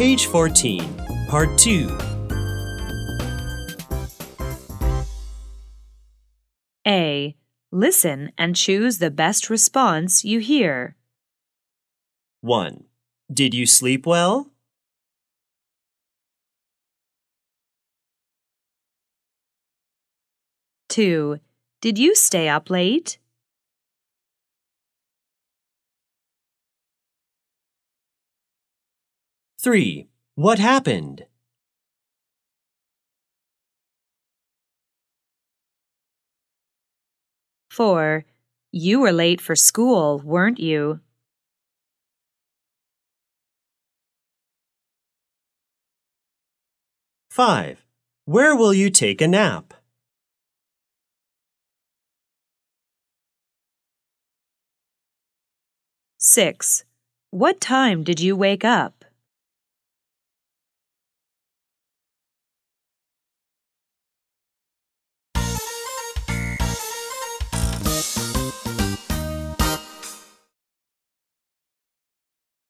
Page 14, Part 2. A. Listen and choose the best response you hear. 1. Did you sleep well? 2. Did you stay up late? 3. What happened? 4. You were late for school, weren't you? 5. Where will you take a nap? 6. What time did you wake up?